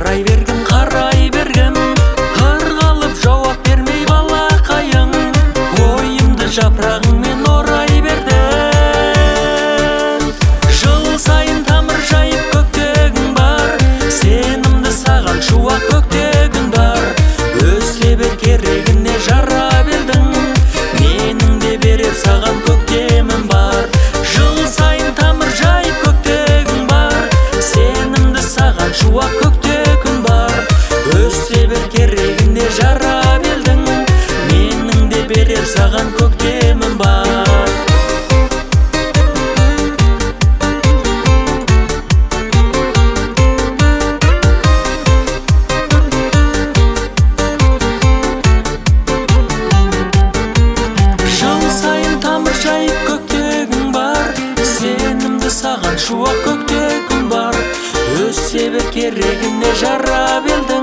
қарай бергім Ырғалып жауап бермей балақайың Ойымды жапырағыңмен орай бердің Жыл сайын тамыр жайып көктегің бар Сенімді саған шуақ көктегің бар Өсе бер керегіне жара бердің Менің де берер саған көктемім бар Жыл сайын тамыр жайып көктегің бар Сенімді саған шуақ көктегің бар Өсе бер керегіне жара бердің Менің де берер саған көктемім бар Саған шуақ көктегің бар Өсе бер керегіне жара бердің